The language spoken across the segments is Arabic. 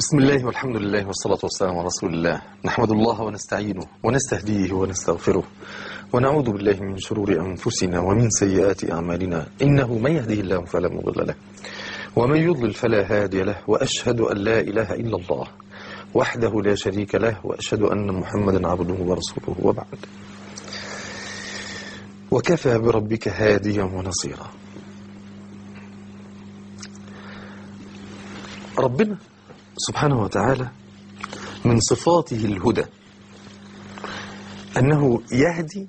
بسم الله والحمد لله والصلاة والسلام على رسول الله. نحمد الله ونستعينه ونستهديه ونستغفره ونعوذ بالله من شرور أنفسنا ومن سيئات أعمالنا، إنه من يهده الله فلا مضل له ومن يضلل فلا هادي له، وأشهد أن لا إله إلا الله وحده لا شريك له، وأشهد أن محمدا عبده ورسوله، وبعد. وكفى بربك هاديا ونصيرا. ربنا سبحانه وتعالى من صفاته الهدى، أنه يهدي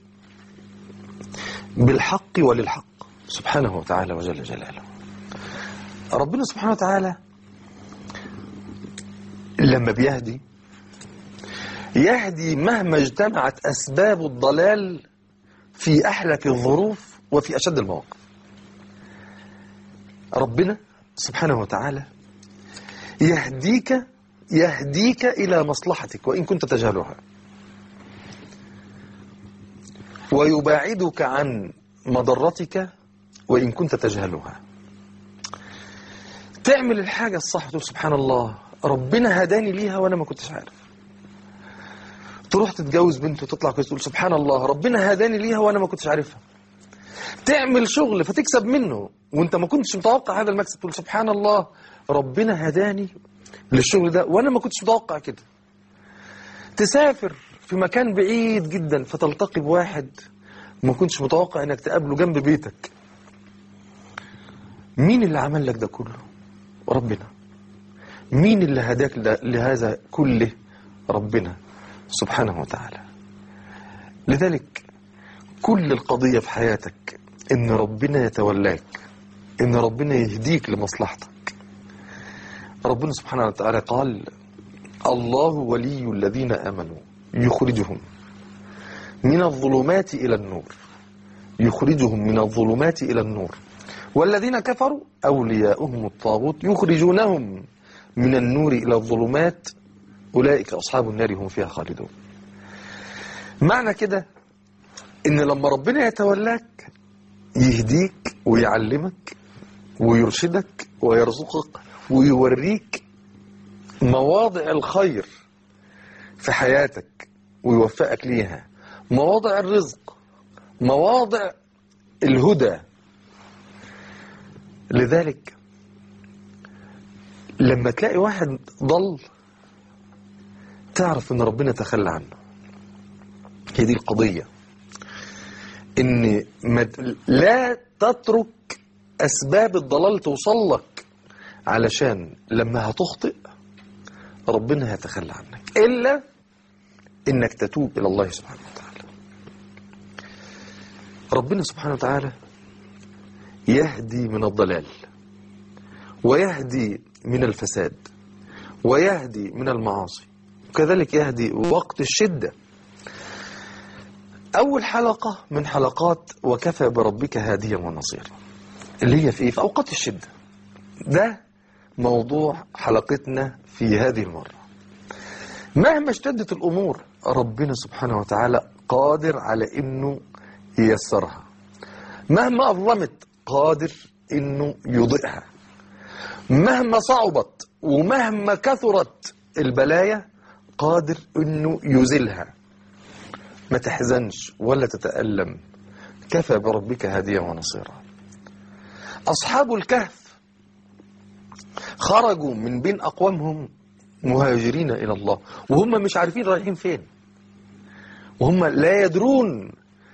بالحق وللحق سبحانه وتعالى وجل جلاله. ربنا سبحانه وتعالى لما يهدي مهما اجتمعت أسباب الضلال في أحلك الظروف وفي أشد المواقف. ربنا سبحانه وتعالى يهديك إلى مصلحتك وإن كنت تجهلها، ويباعدك عن مضرتك وإن كنت تجهلها. تعمل الحاجة الصح تقول سبحان الله ربنا هداني ليها وأنا ما كنتش عارف. تروح تتجوز بنت وتطلع كويس تقول سبحان الله ربنا هداني ليها وأنا ما كنتش عارفها. تعمل شغل فتكسب منه وانت ما كنتش متوقع هذا المكسب تقول سبحان الله ربنا هداني للشغل ده وانا ما كنتش متوقع كده. تسافر في مكان بعيد جدا فتلتقي بواحد ما كنتش متوقع انك تقابله جنب بيتك. مين اللي عمل لك ده كله؟ ربنا. مين اللي هداك لهذا كله؟ ربنا سبحانه وتعالى. لذلك كل القضية في حياتك ان ربنا يتولاك، ان ربنا يهديك لمصلحتك. ربنا سبحانه وتعالى قال الله ولي الذين آمنوا يخرجهم من الظلمات إلى النور، يخرجهم من الظلمات إلى النور، والذين كفروا أولياؤهم الطاغوت يخرجونهم من النور إلى الظلمات أولئك أصحاب النار هم فيها خالدون. معنى كده إن لما ربنا يتولاك يهديك ويعلمك ويرشدك ويرزقك ويوريك مواضع الخير في حياتك ويوفقك ليها، مواضع الرزق، مواضع الهدى. لذلك لما تلاقي واحد ضل تعرف ان ربنا تخلى عنه. هي دي القضية، ان لا تترك اسباب الضلال توصل لك، علشان لما هتخطئ ربنا هيتخلى عنك إلا إنك تتوب إلى الله سبحانه وتعالى. ربنا سبحانه وتعالى يهدي من الضلال ويهدي من الفساد ويهدي من المعاصي، وكذلك يهدي وقت الشدة. أول حلقة من حلقات وكفى بربك هاديا ونصيرا اللي هي في أوقات الشدة. ده موضوع حلقتنا في هذه المرة. مهما اشتدت الأمور ربنا سبحانه وتعالى قادر على إنه ييسرها. مهما أظلمت قادر إنه يضيئها. مهما صعبت ومهما كثرت البلايا قادر إنه يزيلها. ما تحزنش ولا تتألم، كفى بربك هاديا ونصيرا. أصحاب الكهف خرجوا من بين أقوامهم مهاجرين إلى الله وهم مش عارفين رايحين فين، وهم لا يدرون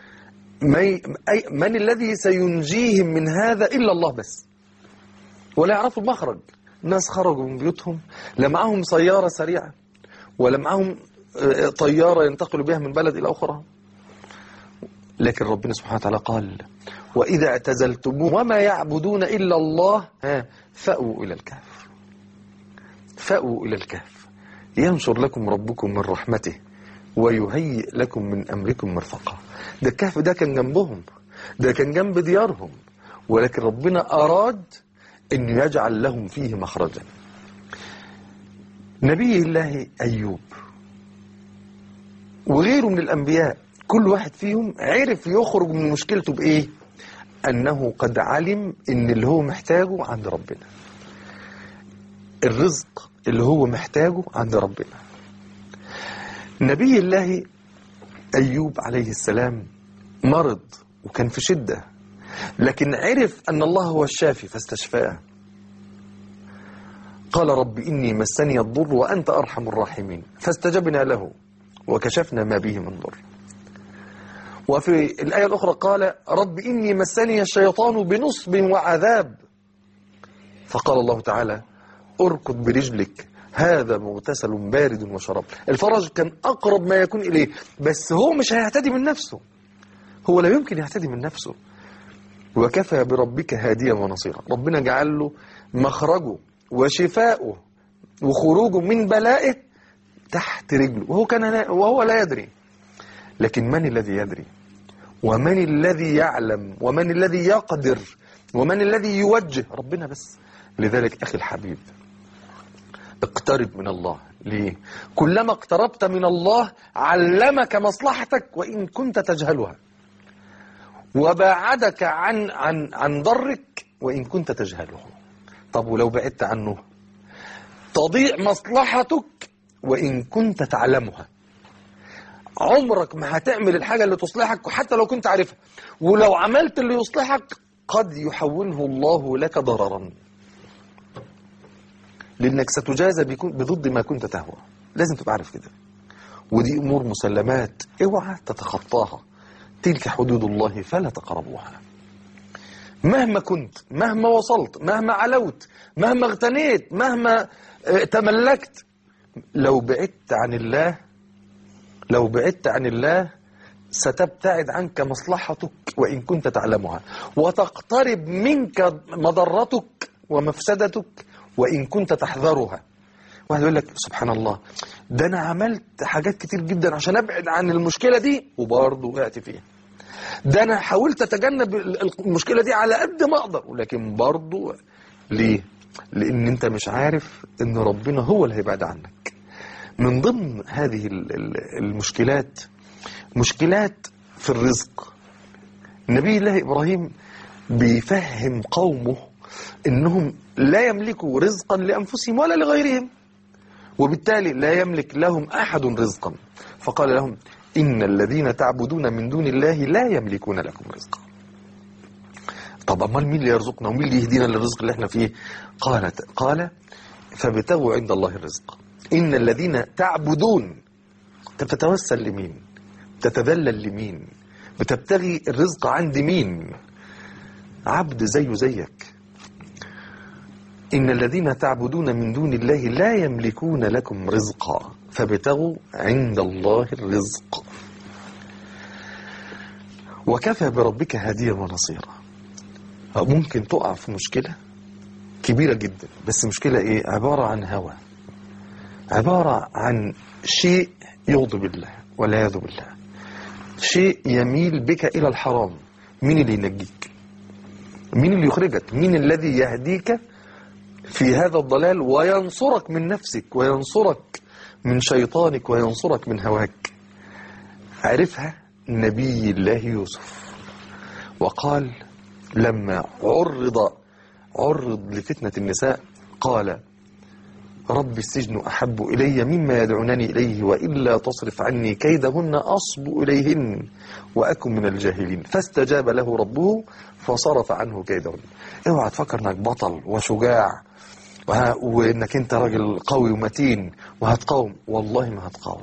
من الذي سينجيهم من هذا إلا الله بس، ولا يعرفوا المخرج. ناس خرجوا من بيوتهم لا معهم سيارة سريعة ولا معهم طيارة ينتقلوا بها من بلد إلى أخرى، لكن ربنا سبحانه وتعالى قال وإذا اعتزلتموه وما يعبدون إلا الله فأووا إلى الكهف. فأووا إلى الكهف ينشر لكم ربكم من رحمته ويهيئ لكم من أمركم مرفقا. ده الكهف ده كان جنبهم، ده كان جنب ديارهم، ولكن ربنا أراد أن يجعل لهم فيه مخرجا. نبي الله أيوب وغيره من الأنبياء كل واحد فيهم عرف يخرج من مشكلته بإيه؟ أنه قد علم إن اللي هو محتاجه عند ربنا. الرزق اللي هو محتاجه عند ربنا. نبي الله أيوب عليه السلام مرض وكان في شدة، لكن عرف أن الله هو الشافي فاستشفاه. قال رب إني مسني الضر وأنت أرحم الراحمين، فاستجبنا له وكشفنا ما به من ضر. وفي الآية الأخرى قال رب إني مسني الشيطان بنصب وعذاب، فقال الله تعالى اركض برجلك هذا مغتسل بارد وشراب. الفرج كان أقرب ما يكون إليه، بس هو مش هيهتدي من نفسه، هو لا يمكن يهتدي من نفسه. وكفى بربك هاديا ونصيرا، ربنا جعل له مخرجه وشفاؤه وخروجه من بلائه تحت رجله، وهو لا يدري. لكن من الذي يدري، ومن الذي يعلم، ومن الذي يقدر، ومن الذي يوجه؟ ربنا بس. لذلك أخي الحبيب اقترب من الله. ليه؟ كلما اقتربت من الله علمك مصلحتك وإن كنت تجهلها، وباعدك عن ضرك وإن كنت تجهله. طب ولو بعدت عنه تضيع مصلحتك وإن كنت تعلمها. عمرك ما هتعمل الحاجة اللي تصلحك حتى لو كنت عارفها، ولو عملت اللي يصلحك قد يحوله الله لك ضررا، لأنك ستجازى بضد ما كنت تهوى. لازم تبقى عارف كده، ودي أمور مسلمات اوعى تتخطاها. تلك حدود الله فلا تقربوها. مهما كنت، مهما وصلت، مهما علوت، مهما اغتنيت، مهما تملكت، لو بعدت عن الله ستبتعد عنك مصلحتك وإن كنت تعلمها، وتقترب منك مضرتك ومفسدتك وإن كنت تحذرها. واحد يقول لك سبحان الله، ده أنا عملت حاجات كتير جدا عشان أبعد عن المشكلة دي وبرضه وقعت فيها. ده أنا حاولت أتجنب المشكلة دي على قد ما أقدر، ولكن برضه. ليه؟ لأن أنت مش عارف أن ربنا هو اللي هيبعد عنك. من ضمن هذه المشكلات مشكلات في الرزق. نبي الله إبراهيم بيفهم قومه إنهم لا يملكوا رزقا لأنفسهم ولا لغيرهم، وبالتالي لا يملك لهم أحد رزقا، فقال لهم إن الذين تعبدون من دون الله لا يملكون لكم رزقا. طب أمال مين اللي يرزقنا ومين اللي يهدينا للرزق اللي احنا فيه؟ قال فابتغوا عند الله الرزق. إن الذين تعبدون، تتوسل لمين؟ تتذلل لمين؟ بتبتغي الرزق عند مين؟ عبد زيه زيك. إن الذين تعبدون من دون الله لا يملكون لكم رزقا فابتغوا عند الله الرزق وكفى بربك هاديا ونصيرا. ممكن تقع في مشكلة كبيرة جدا، بس مشكلة ايه؟ عبارة عن هوى، عبارة عن شيء يغضب الله والعياذ بالله، شيء يميل بك إلى الحرام. مين اللي ينجيك؟ مين اللي يخرجك؟ مين الذي يهديك في هذا الضلال وينصرك من نفسك وينصرك من شيطانك وينصرك من هواك؟ عرفها نبي الله يوسف، وقال لما عرض لفتنة النساء قال رب السجن أحب إلي مما يدعونني إليه وإلا تصرف عني كيدهن أصب إليهن وأكن من الجاهلين فاستجاب له ربه فصرف عنه كيدهن. اوعى تفكر انك بطل وشجاع وانك انت راجل قوي ومتين وهتقاوم، والله ما هتقاوم.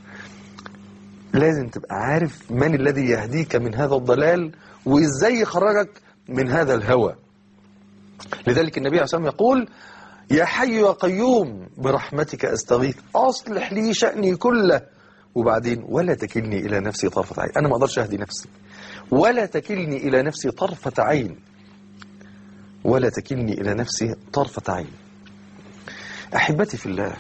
لازم تبقى عارف من الذي يهديك من هذا الضلال وإزاي يخرجك من هذا الهوى. لذلك النبي عليه الصلاة والسلام يقول يا حي يا قيوم برحمتك أستغيث أصلح لي شأني كله، وبعدين ولا تكلني إلى نفسي طرفة عين. أنا ما أقدرش أهدي نفسي، ولا تكلني إلى نفسي طرفة عين، ولا تكلني إلى نفسي طرفة عين. أحبتي في الله،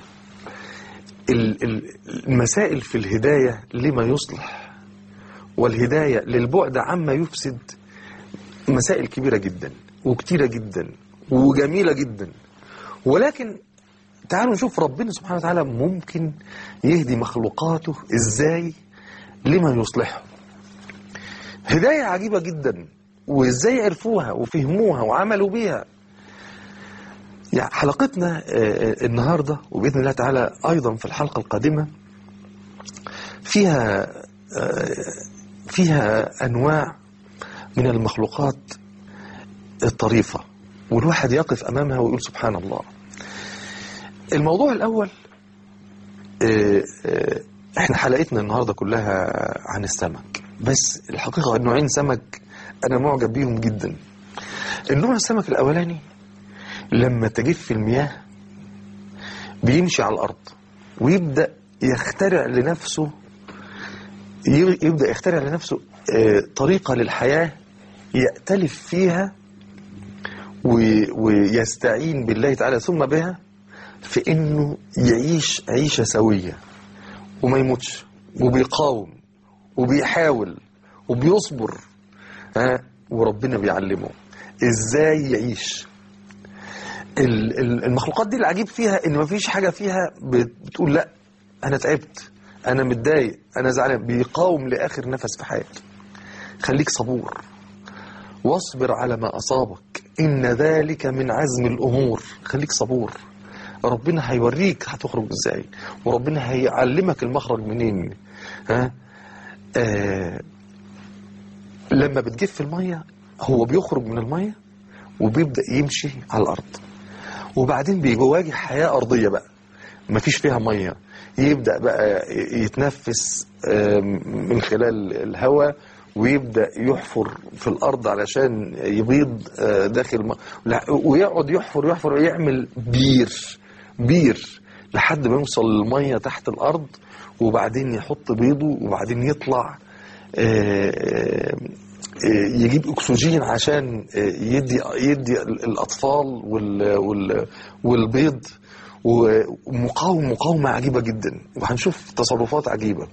المسائل في الهداية لما يصلح والهداية للبعد عما يفسد مسائل كبيرة جدا وكتيرة جدا وجميلة جدا، ولكن تعالوا نشوف ربنا سبحانه وتعالى ممكن يهدي مخلوقاته إزاي لما يصلحه. هداية عجيبة جدا، وإزاي عرفوها وفهموها وعملوا بيها. يعني حلقتنا النهاردة وبإذن الله تعالى أيضا في الحلقة القادمة فيها أنواع من المخلوقات الطريفة، والواحد يقف أمامها ويقول سبحان الله. الموضوع الأول، احنا حلقتنا النهاردة كلها عن السمك، بس الحقيقة نوعين سمك أنا معجب بيهم جدا. النوع السمك الأولاني لما تجف المياه بيمشي على الأرض ويبدأ يخترع لنفسه طريقة للحياة يأتلف فيها ويستعين بالله تعالى ثم بها في إنه يعيش عيشة سوية وما يموتش، وبيقاوم وبيحاول وبيصبر، وربنا بيعلمه إزاي يعيش. المخلوقات دي العجيب فيها إن مفيش حاجة فيها بتقول لا أنا تعبت، أنا متضايق، أنا زعلان. بيقاوم لآخر نفس في حياته. خليك صبور واصبر على ما أصابك إن ذلك من عزم الأمور. خليك صبور، ربنا هيوريك هتخرج إزاي، وربنا هيعلمك المخرج منين. لما بتجف المية هو بيخرج من المية وبيبدأ يمشي على الأرض، وبعدين بيواجه حياة أرضية بقى مفيش فيها مية. يبدأ بقى يتنفس من خلال الهواء، ويبدأ يحفر في الأرض علشان يبيض داخل ويقعد يحفر ويعمل بير لحد ما يوصل للمية تحت الأرض، وبعدين يحط بيضه، وبعدين يطلع يجيب أكسجين عشان يدي الأطفال والبيض. ومقاومة عجيبة جدا، وهنشوف تصرفات عجيبة.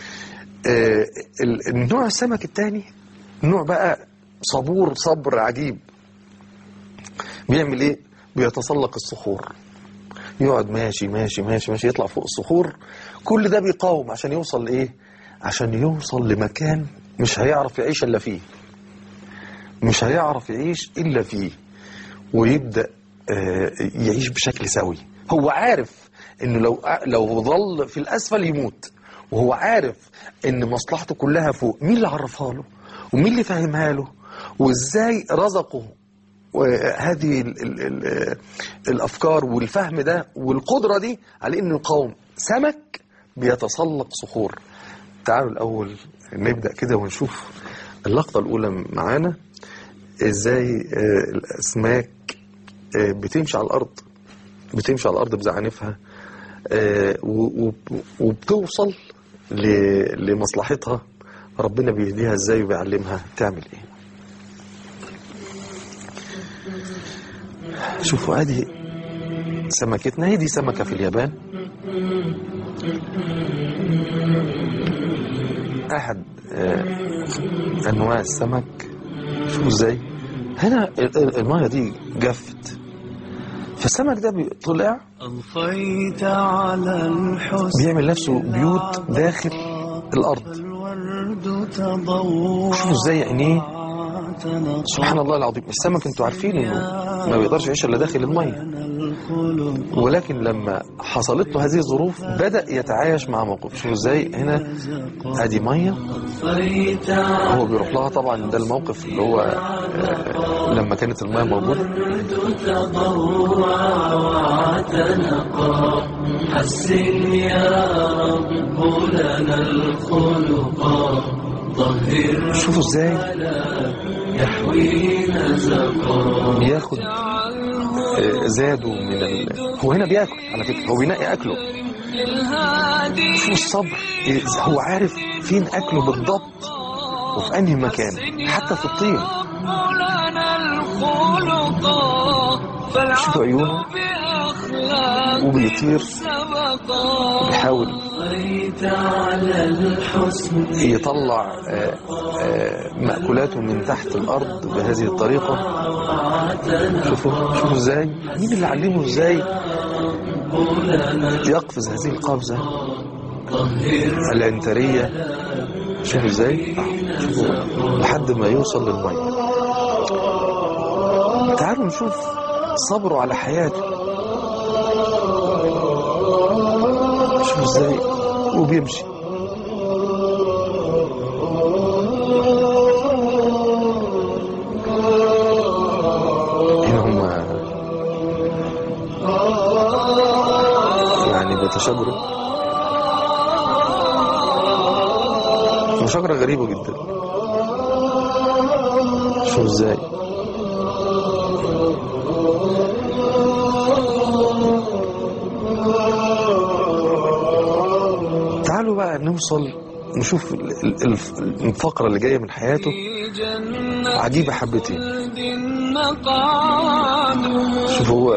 النوع السمك الثاني نوع بقى صبر عجيب. بيعمل ايه؟ بيتسلق الصخور، يقعد ماشي يطلع فوق الصخور. كل ده بيقاوم عشان يوصل لايه؟ عشان يوصل لمكان مش هيعرف يعيش الا فيه، ويبدأ يعيش بشكل سوي. هو عارف انه لو ظل في الاسفل يموت، وهو عارف ان مصلحته كلها فوق. مين اللي عرفها له؟ ومين اللي فهمها له؟ وازاي رزقه هذه الافكار والفهم ده والقدرة دي على انه يقاوم؟ سمك بيتسلق صخور. تعالوا الاول نبدأ كده ونشوف اللقطة الاولى معانا، ازاي الاسماك بتمشي على الارض بزعانفها، وبتوصل لمصلحتها. ربنا بيهديها ازاي وبيعلمها تعمل ايه. شوفوا ادي سمكتنا، هي دي سمكة في اليابان، احد انواع السمك. شوفوا ازاي هنا المية دي جفت، فالسمك ده طلع بيعمل نفسه بيوت داخل الأرض. شوفوا ازاي عينيه، سبحان الله العظيم. السمك انتوا عارفين انه ما بيقدرش يعيش الا داخل المية، ولكن لما حصلت له هذه الظروف بدأ يتعايش مع موقف. شوفوا ازاي هنا ادي مية هو بيروح لها. طبعا ده الموقف اللي هو لما كانت المية موجودة. حسن يا رب لنا الخلق. شوفوا ازاي بياخد زاده من هو هنا بياكل على فكرة، هو بينقي أكله. شوفوا الصبر، هو عارف فين أكله بالضبط وفي أنهي مكان، حتى في الطين. شوفوا عيونه وبيطير وبيحاول يطلع مأكولاته من تحت الأرض بهذه الطريقة. شوفوا ازاي، مين اللي علمه ازاي يقفز هذه القفزة العنترية. شوفوا ازاي، شوفوا لحد ما يوصل للمية. تعالوا نشوف صبره على حياته. شوف ازاي وبيمشي. هنا هم يعني بيتشاجروا، مشاجرة غريبة جدا. شوف ازاي تعالوا بقى نوصل نشوف الفقرة اللي جاية من حياته عجيبة حبتين. شوف هو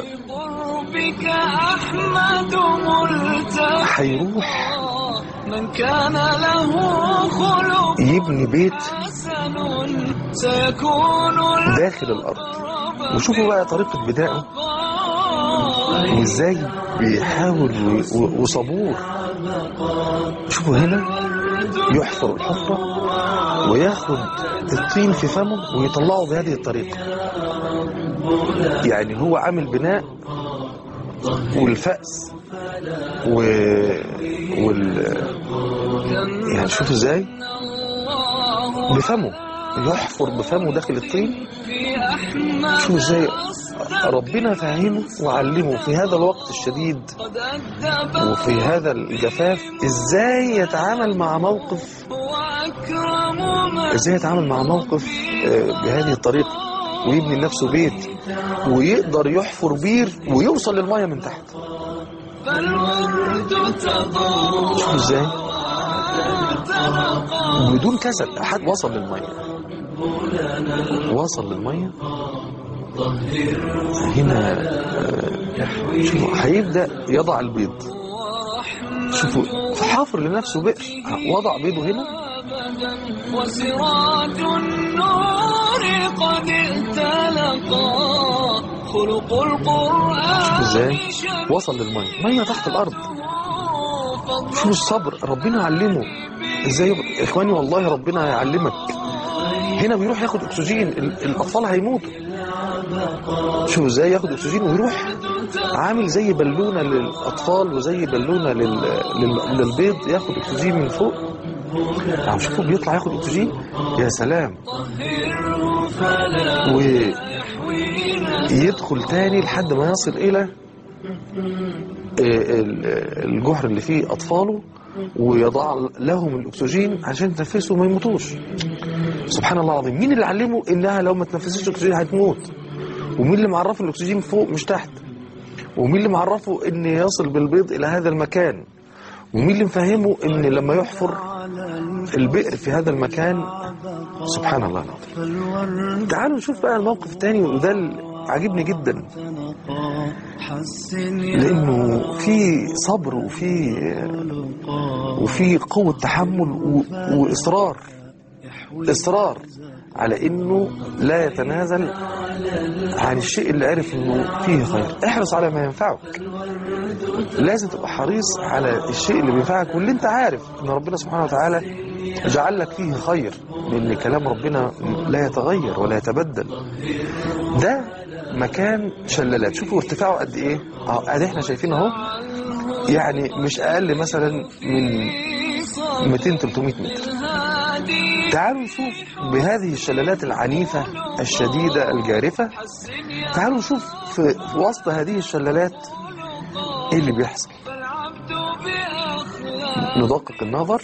هيروح يبني بيت داخل الأرض. وشوفوا بقى طريقة بدائه وازاي بيحاول وصبور. شوفوا هنا يحفر الحفرة وياخد الطين في فمه ويطلعه بهذه الطريقة. يعني هو عامل بناء والفأس يعني شوف ازاي بفمه يحفر بفمه داخل الطين. شوف ازاي ربنا فهمه وعلمه في هذا الوقت الشديد وفي هذا الجفاف ازاي يتعامل مع موقف، ازاي يتعامل مع موقف بهذه الطريقة ويبني لنفسه بيت ويقدر يحفر بير ويوصل للمية من تحت. شوف ازاي بدون كسل حد وصل للمية، وصل للمية. هنا شوفوا هيبدأ يضع البيض. شوفوا حافر لنفسه بئر، وضع بيضه هنا. وسراج النور قد اتلقى خلق القرآن. شوف ازاي وصل للمية، مية تحت الأرض. شوف الصبر ربنا علمه ازاي. اخواني والله ربنا يعلمك. هنا بيروح ياخد اكسجين، الاطفال هيموتوا. شوف ازاي ياخد اكسجين ويروح عامل زي بالونة للاطفال وزي بالونة للبيض، ياخد اكسجين من فوق. عم شوفوا بيطلع ياخد اكسجين. يا سلام. ويدخل تاني لحد ما يصل الى الجحر اللي فيه اطفاله ويضع لهم الاكسجين عشان تنفسوا ما يموتوش. سبحان الله العظيم. مين اللي علمه انها لو ما تنفسش الاكسجين هتموت؟ ومين اللي معرفه الاكسجين فوق مش تحت؟ ومين اللي معرفه ان يصل بالبيض الى هذا المكان؟ ومين اللي مفهمه ان لما يحفر البئر في هذا المكان؟ سبحان الله العظيم. تعالوا نشوف بقى الموقف الثاني، وده عجبني جدا لانه في صبر وفي قوة تحمل واصرار على انه لا يتنازل عن الشيء اللي عرف انه فيه خير. احرص على ما ينفعك، لازم تبقى حريص على الشيء اللي بينفعك واللي انت عارف ان ربنا سبحانه وتعالى جعل لك فيه خير، لان كلام ربنا لا يتغير ولا يتبدل. ده مكان شلالات. شوفوا ارتفاعه قد ايه. ادي احنا شايفين اهو، يعني مش اقل مثلا من 200-300 متر. تعالوا نشوف بهذه الشلالات العنيفة الشديدة الجارفة، تعالوا نشوف في وسط هذه الشلالات ايه اللي بيحصل. ندقق النظر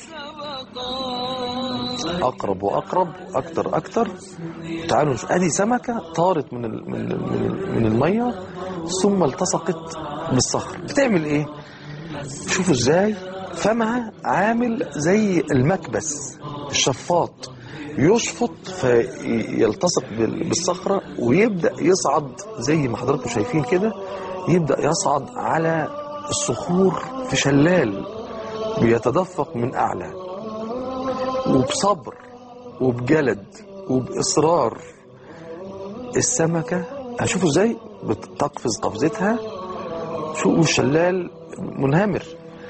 اقرب واقرب، اكتر. تعالوا نشوف. ادي سمكة طارت من المية ثم التصقت بالصخر. بتعمل ايه؟ شوفوا ازاي فمها عامل زي المكبس الشفاط، يشفط فيلتصق بالصخرة ويبدأ يصعد زي ما حضراتكم شايفين كده. يبدأ يصعد على الصخور في شلال بيتدفق من أعلى، وبصبر وبجلد وبإصرار. السمكة هشوفوا ازاي بتقفز قفزتها. شوفوا الشلال منهمر.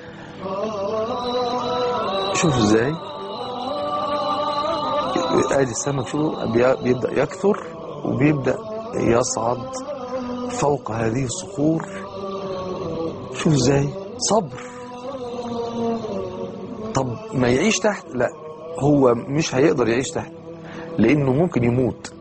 شوفوا ازاي ادي السمك. شوفوا بيبدأ يكثر وبيبدأ يصعد فوق هذه الصخور. شوف ازاي صبر. طب ما يعيش تحت؟ لا، هو مش هيقدر يعيش تحت لانه ممكن يموت.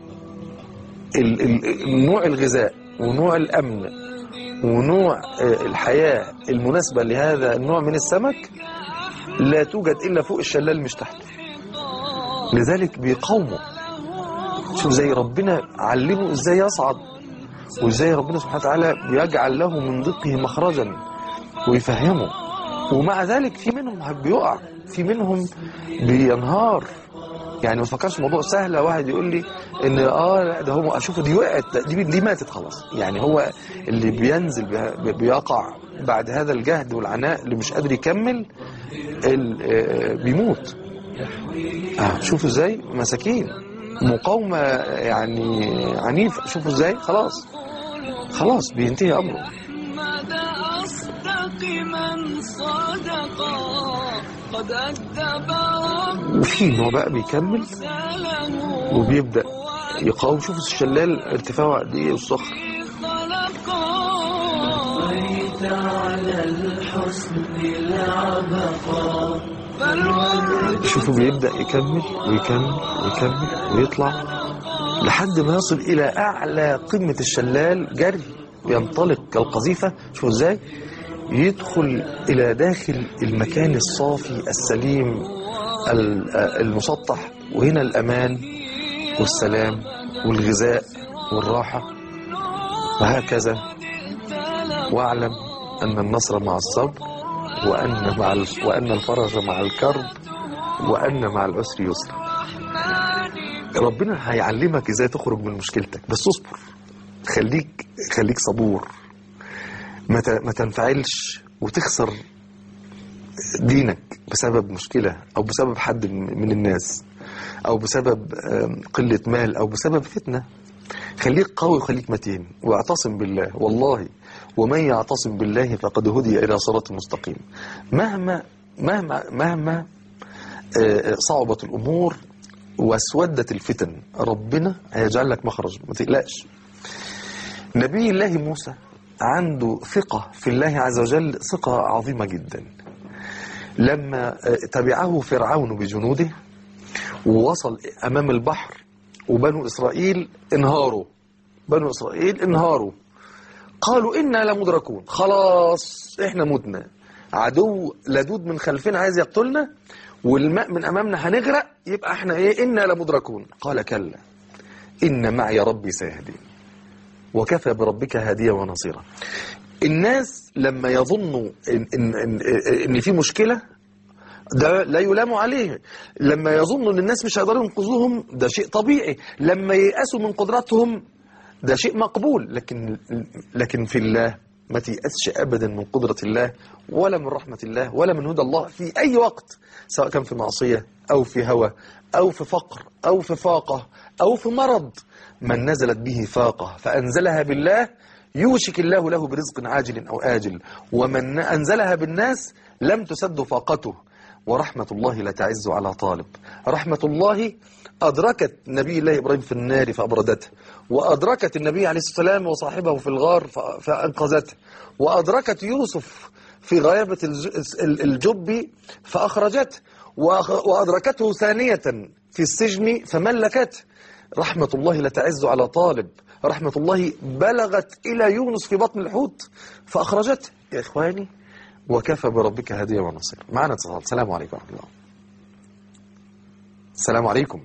نوع الغذاء ونوع الامن ونوع الحياة المناسبة لهذا النوع من السمك لا توجد الا فوق الشلال مش تحته. لذلك بيقاوموا. شوف زي ربنا علمه ازاي يصعد، وازاي ربنا سبحانه وتعالى بيجعل له من ضيقه مخرجا ويفهمه. ومع ذلك في منهم بيقع، في منهم بينهار. يعني ما تفكرش الموضوع سهل. واحد يقول لي ان لا ده هو اشوفه دي وقعت، دي ماتت خلاص. يعني هو اللي بينزل بيقع بعد هذا الجهد والعناء اللي مش قادر يكمل بيموت. شوفوا ازاي مساكين، مقاومة يعني عنيفة. شوفوا ازاي خلاص بينتهي امره. وفي نوع بقى بيكمل وبيبدأ يقاوم. شوفوا الشلال ارتفاعه قد ايه والصخر. شوفوا بيبدأ يكمل ويكمل ويكمل ويطلع لحد ما يصل إلى أعلى قمة الشلال جري، ينطلق كالقذيفة. شوفوا ازاي يدخل إلى داخل المكان الصافي السليم المسطح، وهنا الأمان والسلام والغذاء والراحة. وهكذا. واعلم أن النصر مع الصبر، وأن الفرج مع الكرب، وأن مع العسر يسر. ربنا هيعلمك ازاي تخرج من مشكلتك، بس اصبر. خليك صبور. ما تنفعلش وتخسر دينك بسبب مشكلة أو بسبب حد من الناس أو بسبب قلة مال أو بسبب فتنة. خليك قوي وخليك متين واعتصم بالله. والله ومن يعتصم بالله فقد هدي إلى صراط مستقيم. مهما صعبت الأمور واسودت الفتن، ربنا هيجعل لك مخرج، ما تقلقش. نبي الله موسى عنده ثقة في الله عز وجل، ثقة عظيمة جدا. لما تبعه فرعون بجنوده ووصل أمام البحر وبنو إسرائيل انهاروا، قالوا إنا لمدركون، خلاص إحنا متنا، عدو لدود من خلفنا عايز يقتلنا والماء من أمامنا هنغرق، يبقى إحنا إنا لمدركون. قال كلا إن معي ربي سيهدين وكفى بربك هاديا ونصيرا. الناس لما يظنوا إن في مشكلة ده لا يلام عليه. لما يظنوا ان الناس مش هيقدروا ينقذوهم ده شيء طبيعي. لما ييأسوا من قدراتهم ده شيء مقبول. لكن في الله ما تيأسش ابدا من قدرة الله ولا من رحمة الله ولا من هدى الله في اي وقت، سواء كان في معصية او في هوى او في فقر او في فاقة او في مرض. من نزلت به فاقة فأنزلها بالله يوشك الله له برزق عاجل أو آجل، ومن أنزلها بالناس لم تسد فاقته. ورحمة الله لا تعز على طالب. رحمة الله أدركت نبي الله إبراهيم في النار فأبردته، وأدركت النبي عليه الصلاة والسلام وصاحبه في الغار فأنقذته، وأدركت يوسف في غيابة الجب فأخرجته، وأدركته ثانية في السجن فملكته. رحمة الله لا تعز على طالب. رحمة الله بلغت إلى يونس في بطن الحوت فأخرجته. يا إخواني وكفى بربك هاديا ونصيرا. معنا اتصال. السلام عليكم ورحمة الله. السلام عليكم.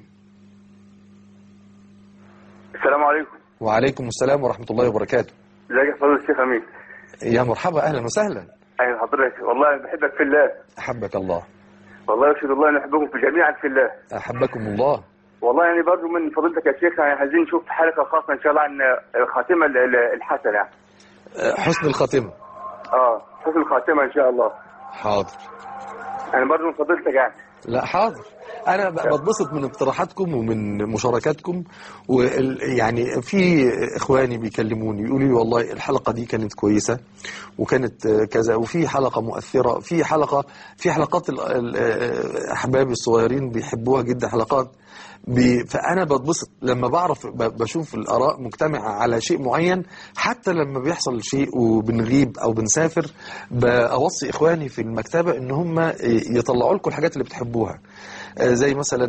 السلام عليكم. وعليكم السلام ورحمة الله وبركاته. ازيك يا فضيلة الشيخ أمين؟ يا مرحبا، أهلا وسهلا. أهلا حضرتك، والله بحبك في الله. أحبك الله. والله يشهد الله أن أحبكم في جميعا في الله. أحبكم الله. والله يعني برضو من فضيلتك يا شيخ يعني عايزين نشوف حلقة خاصة إن شاء الله عن الخاتمة الحسنة يعني. حسن الخاتمة. حسن الخاتمة إن شاء الله. حاضر. أنا برضو من فضيلتك يعني. لا حاضر. أنا بتبسط من اقتراحاتكم ومن مشاركاتكم، ويعني في إخواني بيكلموني يقولوا لي والله الحلقة دي كانت كويسة وكانت كذا، وفي حلقة مؤثرة، في حلقات الأحباب الصغيرين بيحبوها جدا، حلقات فأنا بتبسط لما بعرف بشوف الآراء مجتمعة على شيء معين. حتى لما بيحصل شيء وبنغيب أو بنسافر بأوصي إخواني في المكتبة إن هم يطلعوا لكم الحاجات اللي بتحبوها، زي مثلا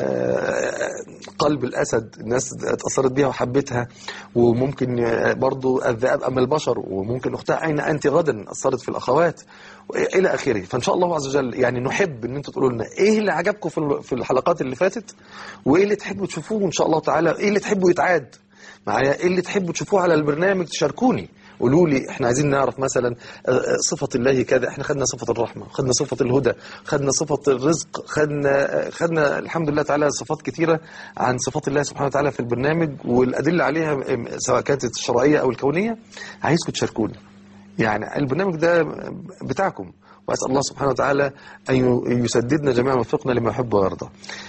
قلب الأسد، الناس اتأثرت بيها وحبتها، وممكن برضو الذئاب أم البشر، وممكن أختها أين أنت غدا أثرت في الأخوات إلى آخره. فإن شاء الله عز وجل يعني نحب أن أنتوا تقولوا لنا إيه اللي عجبكم في الحلقات اللي فاتت، وإيه اللي تحبوا تشوفوه إن شاء الله تعالى، إيه اللي تحبوا يتعاد معايا، إيه اللي تحبوا تشوفوه على البرنامج. تشاركوني، قولوا لي احنا عايزين نعرف مثلا صفة الله كذا، احنا خدنا صفة الرحمة، خدنا صفة الهدى، خدنا صفة الرزق، خدنا الحمد لله تعالى صفات كثيرة عن صفات الله سبحانه وتعالى في البرنامج والأدلة عليها سواء كانت الشرعية أو الكونية. عايزكم تشاركوني، يعني البرنامج ده بتاعكم، وأسأل الله سبحانه وتعالى أن يسددنا جميعا وفقنا لما يحب ويرضى.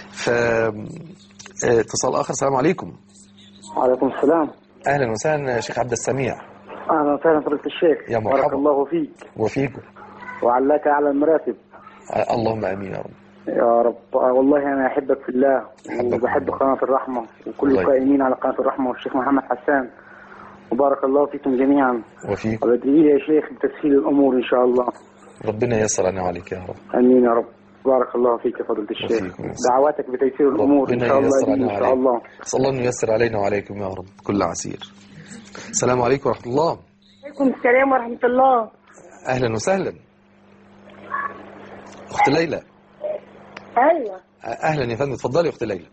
اتصال آخر. السلام عليكم. وعليكم السلام. أهلا وسهلا شيخ عبد السميع. أهلا وسهلا فضيلة الشيخ. يا مرحبا. بارك الله فيك وفيكم وعلاك أعلى المراتب. اللهم آمين يا رب. يا رب. والله أنا أحبك في الله وبحب قناة الرحمة وكل القائمين على قناة الرحمة والشيخ محمد حسان، وبارك الله فيكم جميعا. وفيكم. وبدعي يا شيخ بتسهيل الأمور إن شاء الله. ربنا ييسر علينا وعليك يا رب. آمين يا رب. بارك الله فيك يا فضيلة الشيخ. دعواتك بتيسير الأمور إن شاء الله إن شاء الله. أسأل الله أن ييسر علينا وعليكم يا رب كل عسير. السلام عليكم ورحمة الله. وعليكم السلام ورحمة الله. أهلا وسهلا أخت ليلى. أيوة. أهلا يا فندم، اتفضلي يا أخت ليلى.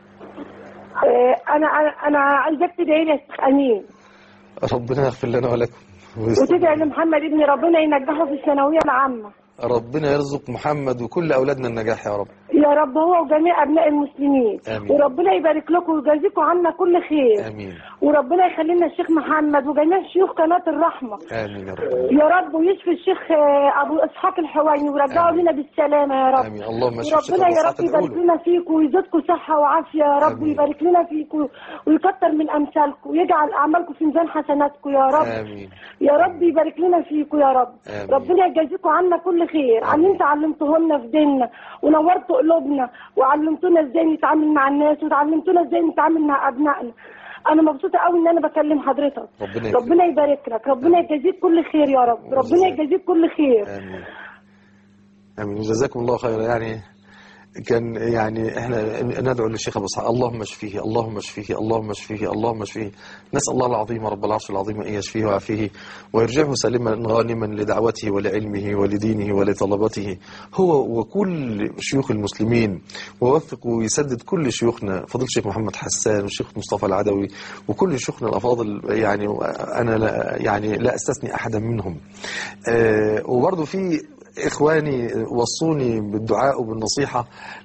أنا عايزك تدعي لي يا شيخ أمين. ربنا يغفر لنا ولكم. وتدعي لمحمد ابني ربنا ينجحه في الثانوية العامة. ربنا يرزق محمد وكل أولادنا النجاح يا رب. يا رب هو وجميع أبناء المسلمين. آمين. وربنا يبارك لكم ويجازيكم عنا كل خير. آمين. وربنا يخلي لنا الشيخ محمد وجميع شيوخ قناة الرحمة. آمين يا رب. يا رب ويشفي الشيخ أبو إسحاق الحويني ويرجعه لنا بالسلامة يا رب. آمين. اللهم اشفي ربنا يا رب يبارك لنا فيكم ويزيدكم صحة وعافية يا رب. ويبارك لنا فيكم ويكتر من أمثالكم ويجعل أعمالكم في ميزان حسناتكم يا رب. آمين. يا رب يبارك لنا فيكم يا رب. آمين. ربنا يجازيكم عنا كل خير عن انت علمتوه لنا في ديننا ونورتوا قلوبنا وعلمتونا ازاي نتعامل مع الناس وعلمتونا ازاي نتعامل مع ابنائنا. انا مبسوطه قوي ان انا بكلم حضرتك. ربنا يبارك لك، ربنا يجازيك كل خير يا رب. ربنا يجازيك كل خير. آمين. آمين. جزاكم الله خيرا. يعني كان يعني احنا ندعو للشيخ ابو اسحاق اللهم اشفيه اللهم اشفيه اللهم اشفيه اللهم اشفيه. نسال الله العظيم رب العرش العظيم ان يشفيه ويعافيه ويرجعه سالما غانما لدعوته ولعلمه ولدينه ولطلبته هو وكل شيوخ المسلمين، ووفق ويسدد كل شيوخنا فضيله الشيخ محمد حسان والشيخ مصطفى العدوي وكل شيوخنا الافاضل. يعني انا لا استثني احدا منهم. وبرضه في إخواني وصوني بالدعاء وبالنصيحة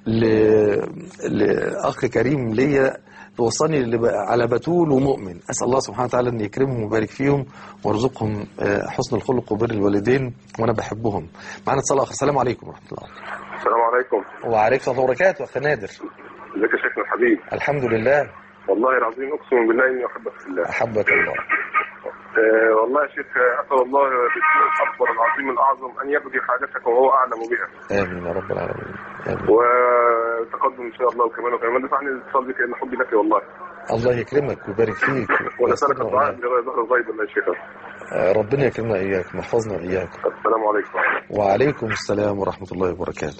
لأخ كريم ليا وصاني على بتول ومؤمن. أسأل الله سبحانه وتعالى أن يكرمهم ويبارك فيهم ويرزقهم حسن الخلق وبر الوالدين وأنا بحبهم. معنا اتصال آخر. السلام عليكم ورحمة الله. السلام عليكم. وعليكم السلام وبركاته. أخ نادر. ازيك يا شيخنا الحبيب؟ الحمد لله. والله العظيم أقسم بالله إني أحبك في الله. أحبك الله. والله يا شيخ أسأل الله باسمه الأكبر العظيم الأعظم أن يقضي حاجتك وهو أعلم بها. آمين يا رب العالمين. آمين. وتقدم إن شاء الله وكمان دفعني الاتصال بك لأن حبي لك والله. الله يكرمك ويبارك فيك. ونسألك الدعاء بظهر الغيب الله يا شيخ. ربنا يكرمنا إياك ويحفظنا إياك. السلام عليكم. وعليكم السلام ورحمة الله وبركاته.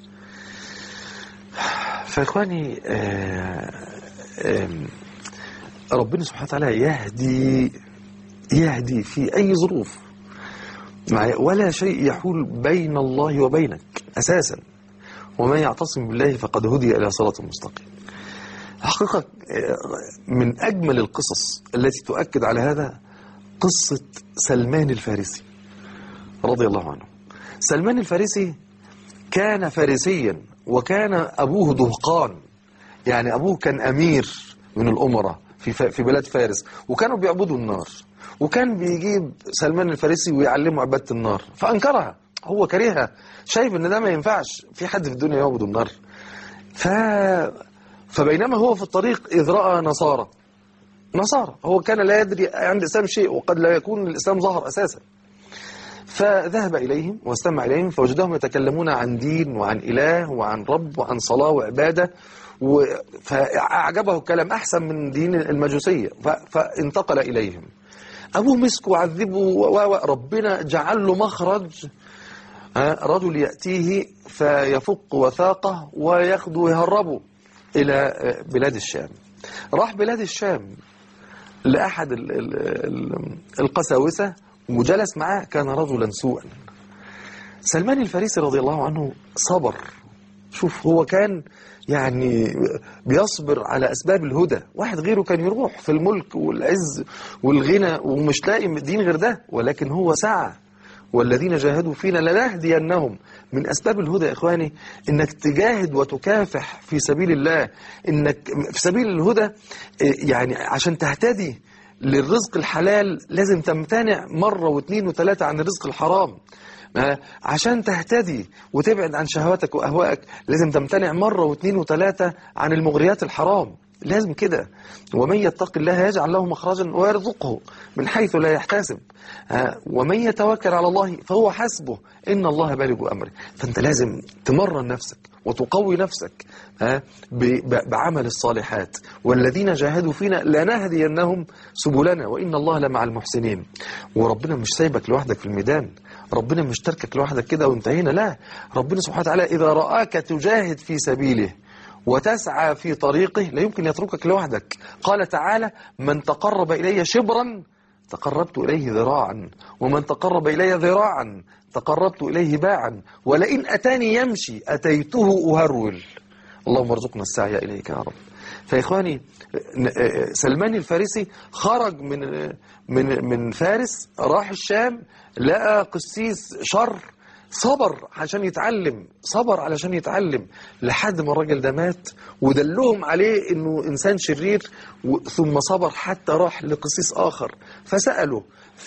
فإخواني ربنا سبحانه وتعالى يهدي في أي ظروف ولا شيء يحول بين الله وبينك أساسا. ومن يعتصم بالله فقد هدي إلى صراط مستقيم. حقيقة من أجمل القصص التي تؤكد على هذا قصة سلمان الفارسي رضي الله عنه. سلمان الفارسي كان فارسيا وكان أبوه دهقان، يعني أبوه كان أمير من الأمراء في بلاد فارس وكانوا بيعبدوا النار، وكان بيجيب سلمان الفارسي ويعلمه عبادة النار فأنكرها، هو كرهها، شايف ان ده ما ينفعش في حد في الدنيا يعبد النار. فبينما هو في الطريق إذ رأى نصارى، هو كان لا يدري عن الإسلام شيء وقد لا يكون الإسلام ظهر أساسا. فذهب إليهم واستمع إليهم فوجدهم يتكلمون عن دين وعن إله وعن رب وعن صلاة وعبادة فأعجبه الكلام أحسن من دين المجوسية، فانتقل إليهم. أبوه مسكه وعذبه وربنا جعل له مخرج. رجل يأتيه فيفك وثاقه وياخده ويهربه إلى بلاد الشام. راح بلاد الشام لأحد القساوسة وجلس معاه، كان رجلا سوءا. سلمان الفارسي رضي الله عنه صبر. شوف هو كان يعني بيصبر على أسباب الهدى. واحد غيره كان يروح في الملك والعز والغنى ومش لاقي دين غير ده، ولكن هو سعى. والذين جاهدوا فينا لنهدينهم. من أسباب الهدى يا إخواني إنك تجاهد وتكافح في سبيل الله، إنك في سبيل الهدى. يعني عشان تهتدي للرزق الحلال لازم تمتنع مرة واثنين وثلاثة عن الرزق الحرام. عشان تهتدي وتبعد عن شهواتك وأهوائك لازم تمتنع مرة واثنين وثلاثة عن المغريات الحرام. لازم كده. ومن يتق الله يجعل له مخرجا ويرزقه من حيث لا يحتسب. ومن يتوكل على الله فهو حسبه إن الله بالغ أمره. فأنت لازم تمرن نفسك وتقوي نفسك بعمل الصالحات. والذين جاهدوا فينا لنهدينهم سبلنا وإن الله لمع المحسنين. وربنا مش سايبك لوحدك في الميدان، ربنا مش تركك لوحدك كده وانتهينا، لا. ربنا سبحانه وتعالى إذا رآك تجاهد في سبيله وتسعى في طريقه لا يمكن يتركك لوحدك. قال تعالى: من تقرب إلي شبرا تقربت إليه ذراعا، ومن تقرب إلي ذراعا تقربت إليه باعا، ولئن أتاني يمشي أتيته أهرول. اللهم ارزقنا السعي إليك يا رب. فإخواني سلمان الفارسي خرج من فارس راح الشام، لقى قسيس شر، صبر عشان يتعلم، صبر علشان يتعلم لحد ما الراجل ده مات ودلهم عليه انه انسان شرير. ثم صبر حتى راح لقسيس اخر فسأله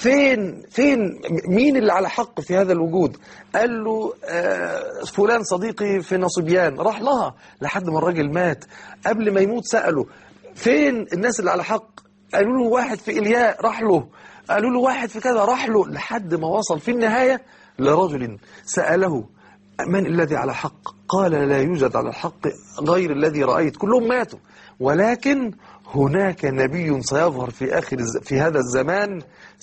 فين مين اللي على حق في هذا الوجود؟ قال له فلان صديقي في نصبيان. راح لها لحد ما الراجل مات. قبل ما يموت سأله فين الناس اللي على حق؟ قالوا له واحد في إلياء. راح له. قالوا له واحد في كذا. راح له لحد ما وصل في النهاية لرجل سأله من الذي على حق؟ قال لا يوجد على الحق غير الذي رأيت. كلهم ماتوا، ولكن هناك نبي سيظهر في هذا الزمان،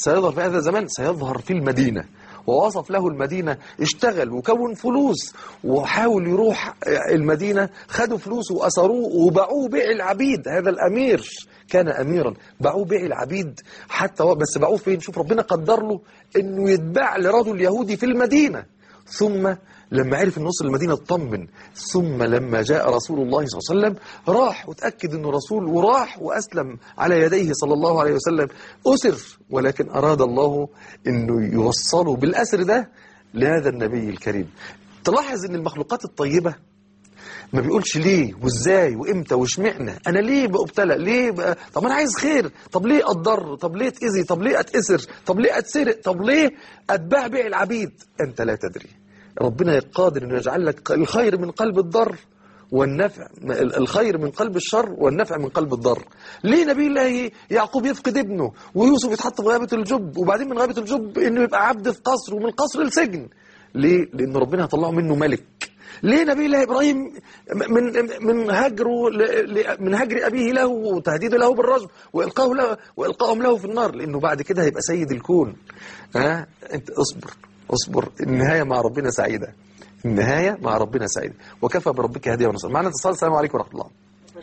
سيظهر في المدينة. ووصف له المدينة. اشتغل وكون فلوس وحاول يروح المدينة. خدوا فلوس وأسروه وباعوه بيع العبيد. هذا الأمير كان أميرا، باعوه بيع العبيد حتى بس باعوه فين؟ شوف ربنا قدر له أنه يتباع لرجل يهودي في المدينة. ثم لما عرف أن وصل المدينة اطمن. ثم لما جاء رسول الله صلى الله عليه وسلم راح وتأكد أنه رسول، وراح وأسلم على يديه صلى الله عليه وسلم. أسر، ولكن أراد الله أنه يوصله بالأسر ده لهذا النبي الكريم. تلاحظ أن المخلوقات الطيبة ما بيقولش ليه وازاي وامتى واشمعنى. انا ليه بأبتلى؟ ليه طب انا عايز خير. طب ليه اتضر؟ طب ليه اتأذي؟ طب ليه اتأسر؟ طب ليه اتسرق؟ طب ليه اتباع بيع العبيد؟ انت لا تدري. ربنا قادر انه يجعل لك الخير من قلب الضر والنفع، الخير من قلب الشر والنفع من قلب الضر. ليه نبي الله يعقوب يفقد ابنه ويوسف يتحط في غابة الجب، وبعدين من غابة الجب انه يبقى عبد في قصر ومن القصر لسجن؟ ليه؟ لان ربنا هيطلعه منه ملك. ليه نبي الله إبراهيم من هجر أبيه له وتهديده له بالرجم وإلقائهم له في النار؟ لأنه بعد كده هيبقى سيد الكون. أنت اصبر. النهاية مع ربنا سعيدة. النهاية مع ربنا سعيدة. وكفى بربك هديا ونصيرا. معنا اتصال. السلام عليكم ورحمة الله.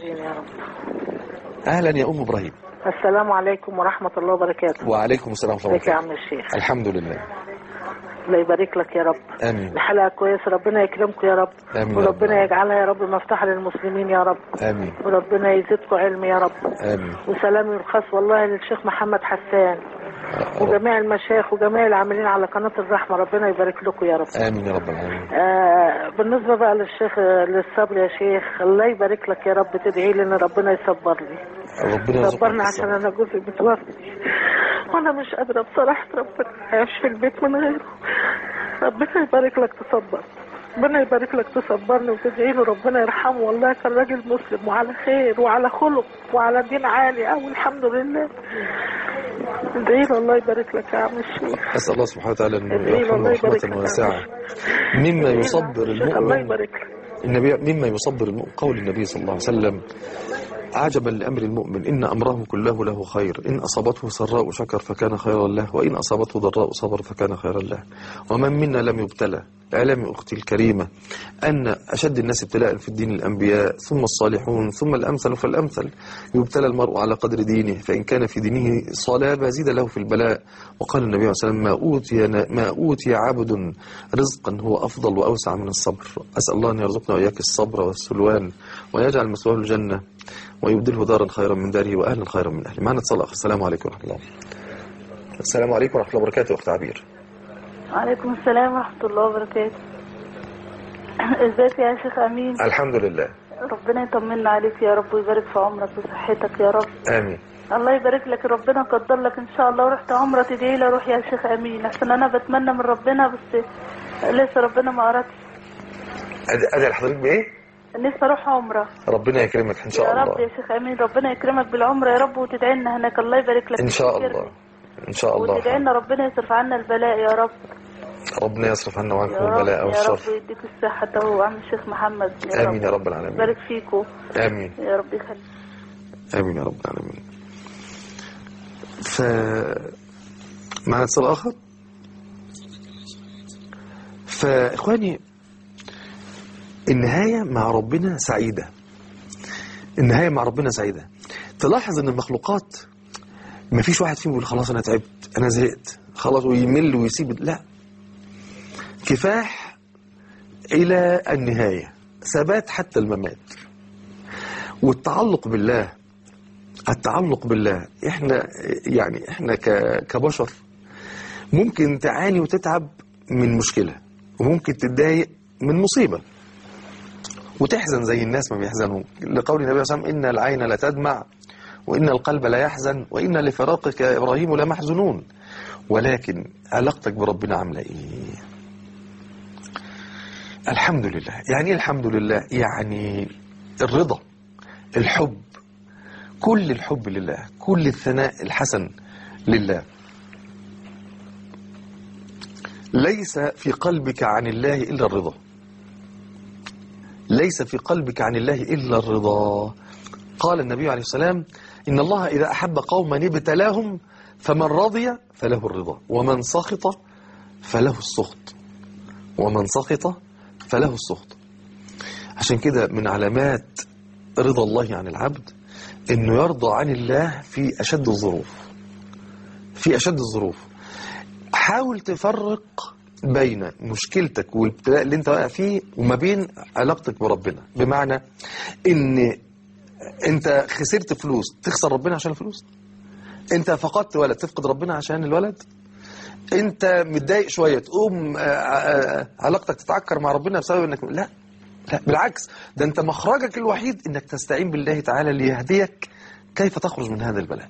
أهلا يا أم إبراهيم. السلام عليكم ورحمة الله وبركاته. وعليكم السلام ورحمة الله وبركاته. يا عم الشيخ. الحمد لله. الله يبارك لك يا رب. آمين. الحلقة كويسة، ربنا يكرمكم يا رب. آمين. وربنا يجعلها يا رب مفتاح للمسلمين يا رب. آمين. وربنا يزيدكم علم يا رب. آمين. وسلامي الخاص والله للشيخ محمد حسان وجميع المشايخ وجميع العاملين على قناة الرحمة. ربنا يبارك لكم يا رب. آمين يا رب العالمين. بالنسبة بقى للشيخ للصبر يا شيخ، الله يبارك لك يا رب. تدعي لي ان ربنا يصبر لي. ربنا صبرنا عشان انا جوزي متوفي وانا مش قادرة بصراحة. ربنا عايش في البيت من غيره. ربنا يبارك لك تصبر. ربنا يبارك لك تصبرني وتدعي له ربنا يرحمه. والله كان راجل مسلم وعلى خير وعلى خلق وعلى دين عالي قوي الحمد لله. ادعي له الله يبارك لك يا عم الشيخ. أسأل الله سبحانه وتعالى أن يرحمه رحمة واسعة مما يصبر المؤمن. الله يبارك لك. النبي مما يصبر المؤمن قول النبي صلى الله عليه وسلم: عجبا لأمر المؤمن إن أمره كله له خير، إن أصابته سراء شكر فكان خيرا له، وإن أصابته ضراء صبر فكان خيرا له. ومن منا لم يبتلى. اعلمي أختي الكريمة أن أشد الناس ابتلاء في الدين الأنبياء، ثم الصالحون، ثم الأمثل فالأمثل. يبتلى المرء على قدر دينه، فإن كان في دينه صلابة زيد له في البلاء. وقال النبي صلى الله عليه وسلم: ما أوتي عبد رزقا هو أفضل وأوسع من الصبر. أسأل الله أن يرزقنا وإياك الصبر والسلوان، ويجعل مثواه الجنة، ويبدله دارا خيرا من داره وأهلا خيرا من أهله. معنا اتصال آخر. السلام عليكم ورحمة الله. السلام عليكم ورحمة الله وبركاته. أخت عبير. وعليكم السلام ورحمة الله وبركاته. ازيك يا شيخ أمين؟ الحمد لله. ربنا يطمنا عليك يا رب ويبارك في عمرك وصحتك يا رب. آمين. الله يبارك لك، ربنا قدر لك إن شاء الله. ورحت عمرة تدعي لي أروح يا شيخ أمين، عشان أنا بتمنى من ربنا بس لسه ربنا ما أردش. أدعي لحضرتك بإيه؟ نفسي أروح عمرة. ربنا يكرمك إن شاء الله يا رب يا شيخ أمين، ربنا يكرمك بالعمرة يا رب، وتدعي لنا هناك. الله يبارك لك إن شاء الله. إن شاء الله. وتدعي لنا ربنا يصرف عنا البلاء يا رب. ربنا يصرف عنا وعنكم البلاء والشر. يا رب يديك الصحة وعم الشيخ محمد يا آمين يا رب العالمين. يبارك فيكم. آمين يا رب يخليك. آمين يا رب العالمين. معنا اتصال آخر. فإخواني، النهاية مع ربنا سعيدة. النهاية مع ربنا سعيدة. تلاحظ ان المخلوقات ما فيش واحد فيهم يقول خلاص انا تعبت انا زهقت خلاص ويمل ويسيب، لا، كفاح الى النهاية، ثبات حتى الممات. والتعلق بالله، التعلق بالله، احنا كبشر ممكن تعاني وتتعب من مشكلة، وممكن تتضايق من مصيبة وتحزن زي الناس ما بيحزنوا، لقول النبي صلى الله عليه وسلم: إن العين لتدمع وإن القلب لا يحزن وإن لفراقك يا إبراهيم لمحزنون. ولكن علاقتك بربنا عاملة إيه؟ الحمد لله. يعني إيه الحمد لله؟ يعني الرضا، الحب، كل الحب لله، كل الثناء الحسن لله. ليس في قلبك عن الله إلا الرضا، ليس في قلبك عن الله إلا الرضا. قال النبي عليه السلام: إن الله إذا أحب قوما ابتلاهم فمن رضي فله الرضا ومن سخط فله السخط، ومن سخط فله السخط. عشان كده من علامات رضا الله عن العبد إنه يرضى عن الله في أشد الظروف، في أشد الظروف. حاول تفرق بين مشكلتك والابتلاء اللي انت واقع فيه وما بين علاقتك بربنا. بمعنى ان انت خسرت فلوس تخسر ربنا عشان الفلوس، انت فقدت ولد تفقد ربنا عشان الولد، انت متضايق شوية تقوم علاقتك تتعكر مع ربنا بسبب انك لا بالعكس، ده انت مخرجك الوحيد انك تستعين بالله تعالى ليهديك كيف تخرج من هذا البلاء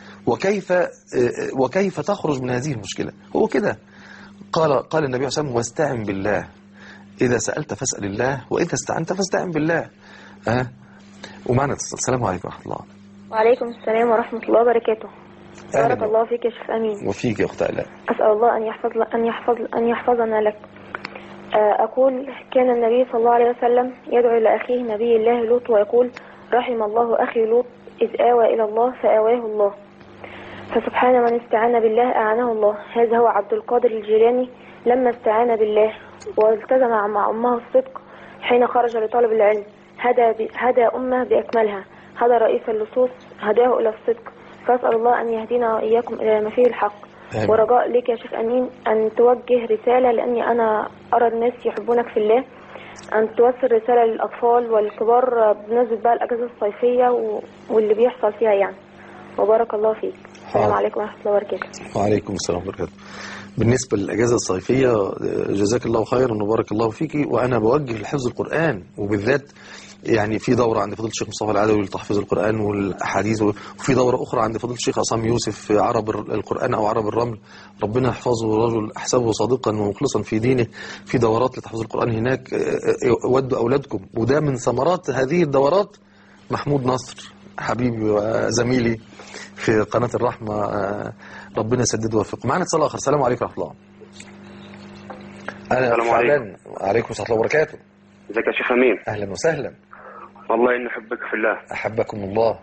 وكيف تخرج من هذه المشكلة. هو كده قال النبي صلى الله عليه وسلم: واستعن بالله، إذا سألت فاسأل الله وإذا استعنت فاستعن بالله. ومعنا السلام عليكم ورحمة الله. وعليكم السلام ورحمة الله وبركاته. بارك الله فيك يا شيخ أمين. وفيك يا أخت آلاء. أسأل الله أن يحفظنا لك. أقول: كان النبي صلى الله عليه وسلم يدعو إلى أخيه نبي الله لوط ويقول: رحم الله أخي لوط إذ آوى إلى الله فآواه الله. فسبحان من استعان بالله أعانه الله. هذا هو عبد القادر الجيلاني لما استعان بالله والتزم مع أمه الصدق حين خرج لطلب العلم، هدى أمه بأكملها، هدى رئيس اللصوص هداه إلى الصدق. فأسأل الله أن يهدينا وإياكم إلى ما فيه الحق. ورجاء لك يا شيخ أمين أن توجه رسالة، لأني أنا أرى الناس يحبونك في الله، أن توصل رسالة للأطفال والكبار بمناسبة بقى الأجازة الصيفية واللي بيحصل فيها يعني. وبارك الله فيك. السلام عليكم ورحمة الله وبركاته. وعليكم السلام ورحمة الله وبركاته. بالنسبة للأجازة الصيفية جزاك الله خيرا وبارك الله فيك. وأنا بوجه لحفظ القرآن، وبالذات يعني في دورة عند فضيلة الشيخ مصطفى العدوي لتحفيظ القرآن والأحاديث، وفي دورة أخرى عند فضيلة الشيخ عصام يوسف عرب القرآن أو عرب الرمل، ربنا يحفظه، رجل أحسبه صادقا ومخلصا في دينه. في دورات لتحفيظ القرآن هناك، ودوا أولادكم. وده من ثمرات هذه الدورات محمود نصر حبيبي وزميلي في قناة الرحمة، ربنا يسدده ويوفقه. معنا اتصال آخر. السلام عليكم ورحمة الله. السلام عليكم. وعليكم السلام ورحمة الله وبركاته. ازيك يا شيخ امين؟ اهلا وسهلا. والله اني احبك في الله. احبكم الله.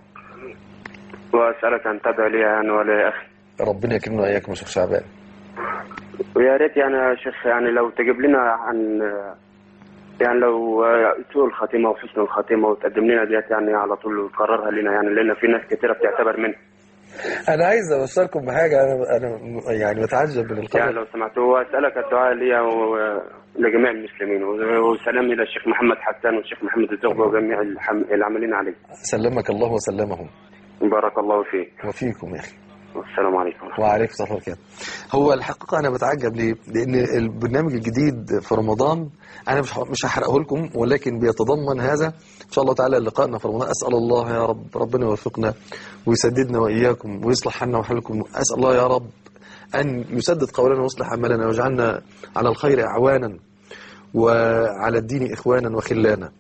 واسالك ان تدعو لي انا ولا اخي. ربنا يكرمنا واياكم يا شيخ شعبان. ويا ريت يعني يا شيخ يعني لو تجيب لنا عن يعني لو سوء الخاتمه وحسن الخاتمه وتقدم لنا ديت يعني على طول وتكررها لنا يعني لان في ناس كثيره بتعتبر منها. انا عايز ابشركم بحاجه، انا يعني بتعجب من القدر. يعني لو سمحتوا واسالك الدعاء لي ولجميع المسلمين وسلام الى الشيخ محمد حسان والشيخ محمد الزغبي وجميع العاملين عليه. سلمك الله وسلمهم. بارك الله فيك. وفيكم يا اخي. والسلام عليكم. وعليكم السلام ورحمة الله. هو الحقيقة أنا بتعجب ليه؟ لأن البرنامج الجديد في رمضان أنا مش هحرقه لكم، ولكن بيتضمن هذا إن شاء الله تعالى لقائنا في رمضان. أسأل الله يا رب ربنا يوفقنا ويسددنا وإياكم ويصلح حالنا وحالكم. أسأل الله يا رب أن يسدد قولنا ويصلح عملنا ويجعلنا على الخير أعوانا وعلى الدين إخوانا وخلانا.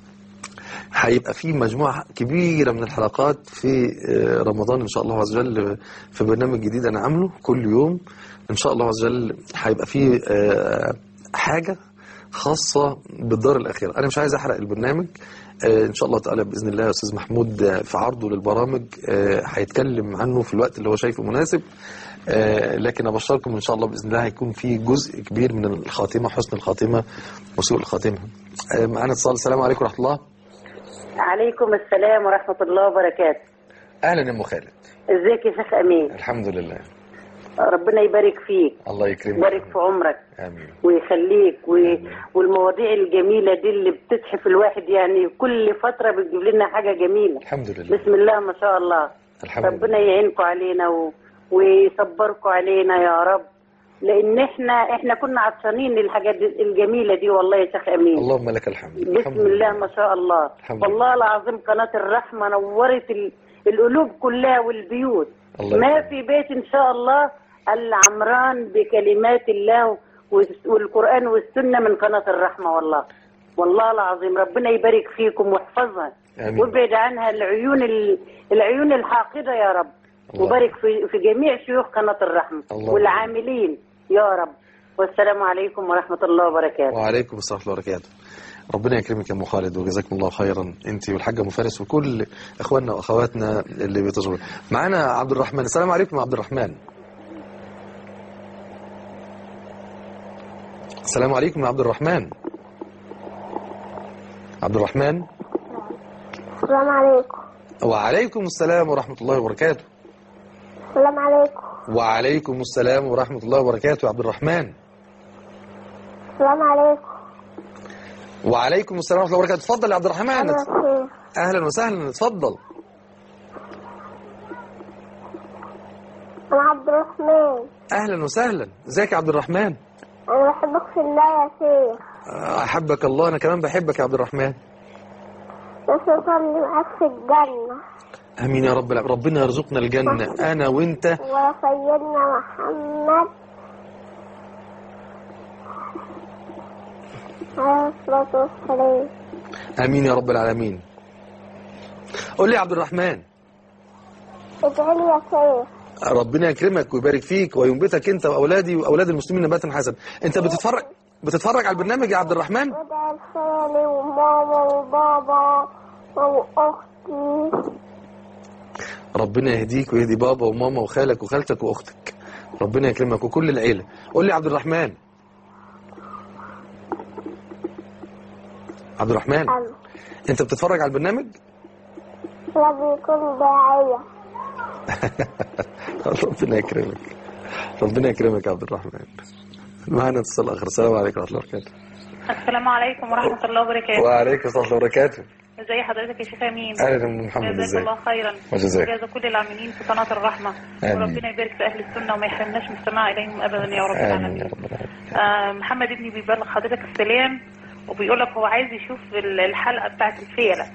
هيبقى في مجموعة كبيرة من الحلقات في رمضان إن شاء الله عز وجل في برنامج جديد أنا عامله كل يوم إن شاء الله عز وجل. هيبقى في حاجة خاصة بالدار الأخيرة. أنا مش عايز أحرق البرنامج. إن شاء الله تعالى بإذن الله أستاذ محمود في عرضه للبرامج هيتكلم عنه في الوقت اللي هو شايفه مناسب. لكن أبشركم إن شاء الله بإذن الله هيكون في جزء كبير من الخاتمة، حسن الخاتمة وسوء الخاتمة. معنا اتصال. السلام عليكم ورحمة الله. عليكم السلام ورحمة الله وبركاته. أهلا يا أم خالد. ازيك يا شيخ أمين؟ الحمد لله. ربنا يبارك فيك. الله يكرمك. يبارك في عمرك. آمين. ويخليك والمواضيع الجميلة دي اللي بتسحف الواحد يعني كل فترة بتجيب لنا حاجة جميلة. الحمد لله. بسم الله ما شاء الله. الحمد لله. ربنا يعينكم علينا ويصبركم علينا يا رب، لأن احنا كنا عطشانين للحاجات الجميلة دي والله يا شيخ أمين. اللهم لك الحمد. بسم الله ما شاء الله. والله العظيم قناة الرحمة نورت القلوب كلها والبيوت. ما في بيت إن شاء الله إلا عمران بكلمات الله والقرآن والسنة من قناة الرحمة. والله العظيم ربنا يبارك فيكم ويحفظها وابعد عنها العيون الحاقدة يا رب. وبارك في جميع شيوخ قناة الرحمة والعاملين يا رب. والسلام عليكم ورحمة الله وبركاته. وعليكم السلام ورحمة الله وبركاته. ربنا يكرمك يا أم خالد وجزاكم الله خيرا أنت والحاجة أم فارس وكل إخواننا وأخواتنا اللي بيتجروا. معنا عبد الرحمن. السلام عليكم يا عبد الرحمن. السلام عليكم يا عبد الرحمن. عبد الرحمن. السلام عليكم. وعليكم السلام ورحمة الله وبركاته. السلام عليكم. وعليكم السلام ورحمة الله وبركاته يا عبد الرحمن. السلام عليكم. وعليكم السلام ورحمة الله وبركاته. اتفضل يا عبد الرحمن. أهلا وسهلا. اتفضل. أنا عبد الرحمن. أهلا وسهلا. ازيك يا عبد الرحمن؟ أنا بحبك في الله يا شيخ. أحبك الله. أنا كمان بحبك يا عبد الرحمن. بس أصلي معاك في الجنة. امين يا رب. ربنا يرزقنا الجنة انا وانت وسيدنا محمد عليه الصلاة والسلام. امين يا رب العالمين. قول لي يا عبد الرحمن. ادعي لي يا شيخ. ربنا يكرمك ويبارك فيك وينبتك انت واولادي واولاد المسلمين نباتا حسنا. انت بتتفرج على البرنامج يا عبد الرحمن؟ ادعي لخالي وماما وبابا واختي. ربنا يهديك ويهدي بابا وماما وخالك وخالتك واختك. ربنا يكرمك وكل العيلة. قول لي يا عبد الرحمن. عبد الرحمن. انت بتتفرج على البرنامج؟ لا بيكون داعية. ربنا يكرمك. ربنا يكرمك يا عبد الرحمن. معنا اتصال اخر. السلام عليكم ورحمة الله وبركاته. السلام عليكم ورحمة الله وبركاته. وعليكم السلام ورحمة الله وبركاته. ازي حضرتك يا شيخ امين؟ اهلا ام محمد. جزاك الله خيرا وجزا كل العاملين في قناة الرحمة. وربنا يبارك في اهل السنة وما يحرمناش من السماع اليهم ابدا يا رب العالمين. محمد ابني بيبلغ حضرتك السلام وبيقول لك هو عايز يشوف الحلقة بتاعت الفيلة.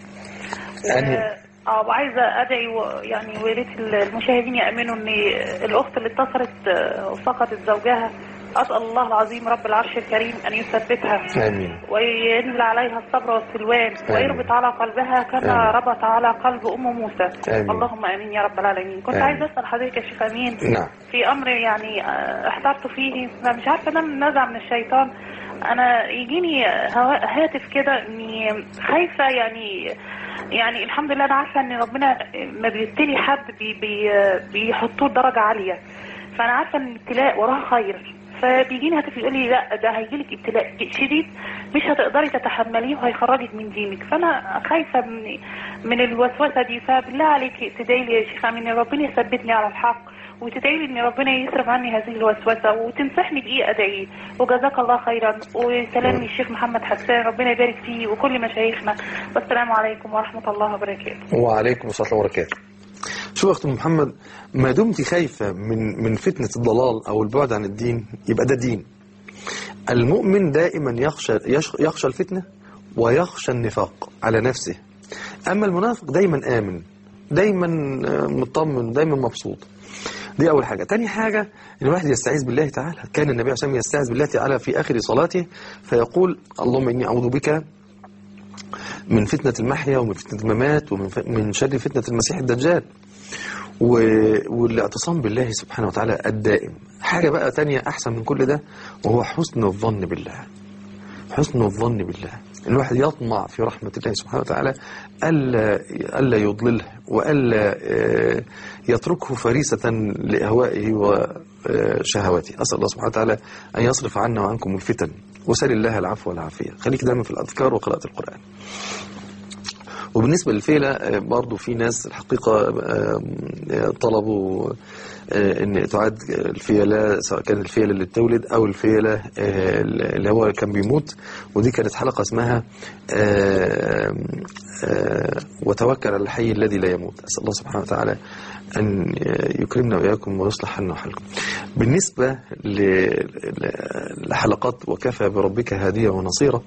وعايزة ادعي يعني ويا ريت المشاهدين يامنوا ان الاخت اللي اتصلت وفقدت زوجها أسأل الله العظيم رب العرش الكريم أن يثبتها آمين. وينزل عليها الصبر والسلوان ويربط على قلبها كما ربط على قلب أم موسى. آمين. اللهم آمين يا رب العالمين. كنت عايز أسأل حضرتك يا شيخ أمين نعم. في أمر يعني احترت فيه، مش عارفة ده من نزع من الشيطان. أنا يجيني هاتف كده إني خايفة، يعني الحمد لله أنا عارفة إن ربنا ما بيبتلي حد بيحطوه درجة عالية، فأنا عارفة إن الابتلاء وراه خير، فبيجيني هاتف يقول لي لا ده هيجيلك ابتلاء شديد مش هتقدري تتحمليه وهيخرجك من دينك، فأنا خايفة من الوسوسة دي. فبالله عليك تدعي لي يا شيخ أمين إن ربنا يثبتني على الحق، وتدعي لي ان ربنا يصرف عني هذه الوسوسه، وتنصحني بايه ادعي. وجزاك الله خيرا، وسلام للشيخ محمد حسان، ربنا يبارك فيه وكل مشايخنا، والسلام عليكم ورحمه الله وبركاته. وعليكم السلام وبركاته. شوف يا اخت محمد، ما دمت خايفه من فتنه الضلال او البعد عن الدين يبقى ده دين. المؤمن دائما يخشى الفتنه ويخشى النفاق على نفسه، اما المنافق دايما امن، دايما مطمن، دايما مبسوط. دي أول حاجة. تاني حاجة إن الواحد يستعيذ بالله تعالى. كان النبي عليه الصلاة والسلام يستعيذ بالله تعالى في آخر صلاته فيقول اللهم إني أعوذ بك من فتنة المحيا ومن فتنة الممات ومن شر فتنة المسيح الدجال، والاعتصام بالله سبحانه وتعالى الدائم. حاجة بقى تانية أحسن من كل ده، وهو حسن الظن بالله. حسن الظن بالله، الواحد يطمع في رحمة الله سبحانه وتعالى ألا يضلله وألا يتركه فريسة لأهوائه وشهواته. أسأل الله سبحانه وتعالى أن يصرف عنا وعنكم الفتن، وسأل الله العفو والعافية. خليك دائما في الأذكار وقراءة القرآن. وبالنسبة للفيلة برضو في ناس الحقيقة طلبوا ان تعاد الفيلة، سواء كان الفيلة اللي بتولد او الفيلة اللي هو كان بيموت، ودي كانت حلقة اسمها وتوكل على الحي الذي لا يموت. أسأل الله سبحانه وتعالى أن يكرمنا وإياكم ويصلح حالنا وحالكم. بالنسبة لحلقات وكفى بربك هادية ونصيرة،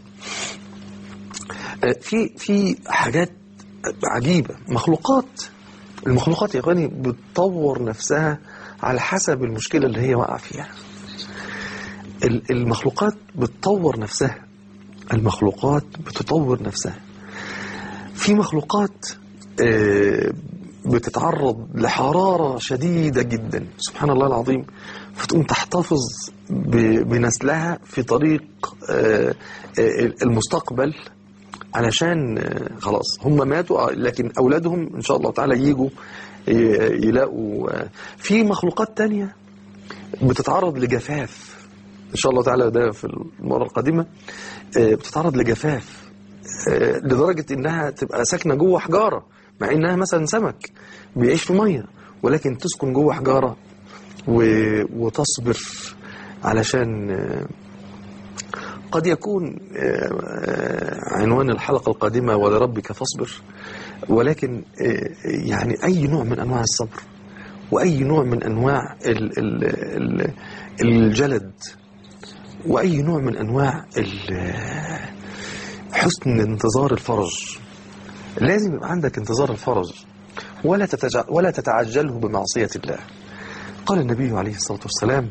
في حاجات عجيبة. المخلوقات يا اخواني بتطور نفسها على حسب المشكلة اللي هي واقعة فيها. المخلوقات بتطور نفسها، المخلوقات بتطور نفسها. في مخلوقات بتتعرض لحرارة شديدة جدا سبحان الله العظيم، فتقوم تحتفظ بنسلها في طريق المستقبل، علشان خلاص هم ماتوا لكن أولادهم إن شاء الله تعالى يجوا يلاقوا. في مخلوقات تانية بتتعرض لجفاف إن شاء الله تعالى، ده في المرة القادمة، بتتعرض لجفاف لدرجة إنها تبقى ساكنة جوه حجارة، مع إنها مثلا سمك بيعيش في مية، ولكن تسكن جوه حجارة وتصبر، علشان قد يكون عنوان الحلقة القادمة ولربك فاصبر، ولكن يعني أي نوع من أنواع الصبر وأي نوع من أنواع الجلد وأي نوع من أنواع حسن انتظار الفرج. لازم يبقى عندك انتظار الفرج ولا تتعجله بمعصية الله. قال النبي عليه الصلاة والسلام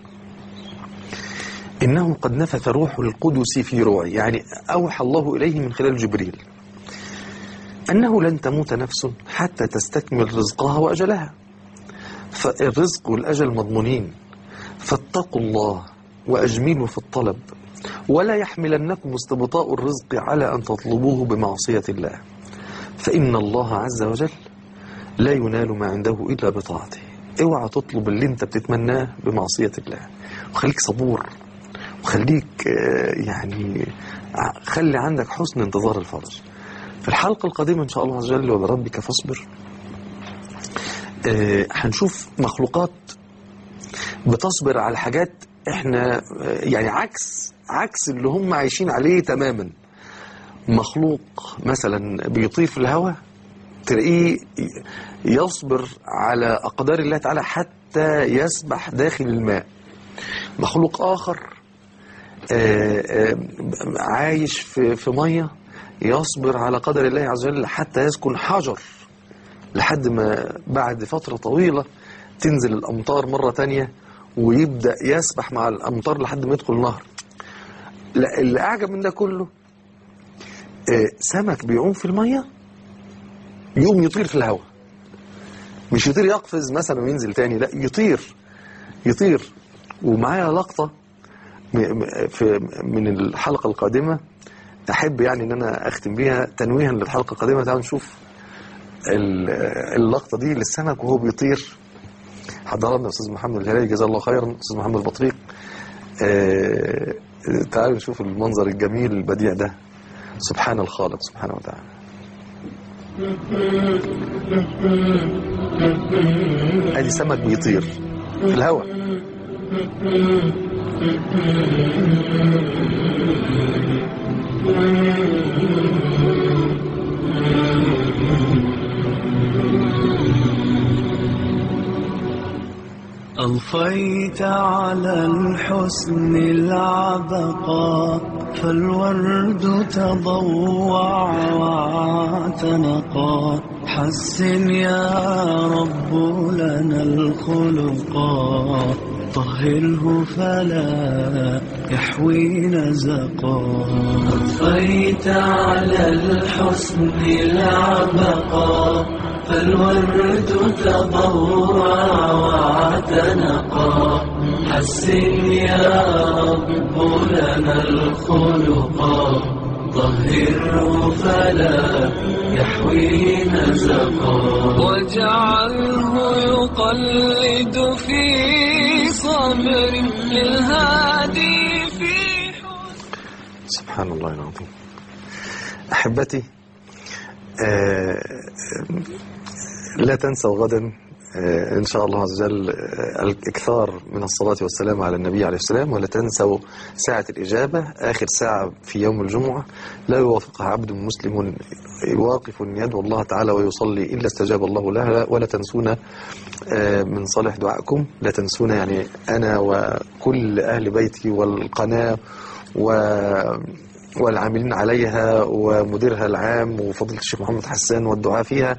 إنه قد نفث روح القدس في روعي، يعني أوحى الله إليه من خلال جبريل أنه لن تموت نفس حتى تستكمل رزقها وأجلها، فالرزق والأجل مضمونين، فاتقوا الله وأجملوا في الطلب، ولا يحملنكم استبطاء الرزق على أن تطلبوه بمعصية الله، فإن الله عز وجل لا ينال ما عنده إلا بطاعته. اوعى تطلب اللي انت بتتمناه بمعصية الله، وخليك صبور، وخليك يعني خلي عندك حسن انتظار الفرج. في الحلقة القادمة إن شاء الله عز وجل ولربك فاصبر هنشوف مخلوقات بتصبر على حاجات احنا يعني عكس اللي هم عايشين عليه تماما. مخلوق مثلا بيطير في الهواء تلاقيه يصبر على أقدار الله تعالى حتى يسبح داخل الماء. مخلوق آخر عايش في مية يصبر على قدر الله عز وجل حتى يسكن حجر، لحد ما بعد فترة طويلة تنزل الأمطار مرة تانية ويبدأ يسبح مع الأمطار لحد ما يدخل النهر. لا، اللي أعجب من ده كله سمك بيعوم في المية يقوم يطير في الهواء، مش يطير يقفز مثلا وينزل تاني، لا يطير. ومعايا لقطة من الحلقة القادمة أحب يعني أن أنا أختم بيها تنويها للحلقة القادمة. تعالوا نشوف اللقطة دي للسمك وهو بيطير. حضر لنا أستاذ محمد الهلالي جزاه الله خيرا، أستاذ محمد البطريق. تعالوا نشوف المنظر الجميل البديع ده. سبحان الخالق سبحانه وتعالى. ادي سمك بيطير في الهواء. أضفيت على الحسن العبقى، فالورد تضوع واعتنقا. حسن يا رب لنا الخلقا، طهره فلا يحوي نزقا. أضفيت على الحسن العبقى، فالورد تضوع واعتنقا. حسن يا رب لنا الخلقا، طهره فلا يحوي نزقا. واجعله يقلد في صبر للهادي في سبحان الله العظيم. أحبتي، لا تنسوا غدا إن شاء الله عز وجل الإكثار من الصلاة والسلام على النبي عليه السلام، ولا تنسوا ساعة الإجابة، آخر ساعة في يوم الجمعة لا يوافقها عبد مسلم واقف يدعو الله تعالى ويصلي إلا استجاب الله لها. ولا تنسونا من صالح دعائكم، لا تنسونا يعني أنا وكل أهل بيتي والقناة والعاملين عليها ومديرها العام وفضيلة الشيخ محمد حسان والدعاء فيها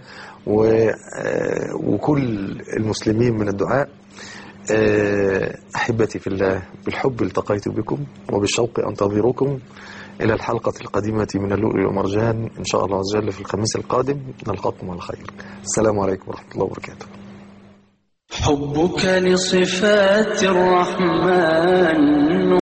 وكل المسلمين من الدعاء. أحبتي في الله، بالحب التقيت بكم وبالشوق أنتظركم إلى الحلقة القادمة من اللؤلؤ والمرجان إن شاء الله عز وجل في الخميس القادم. نلقاكم على خير. السلام عليكم ورحمة الله وبركاته. حبك لصفات الرحمن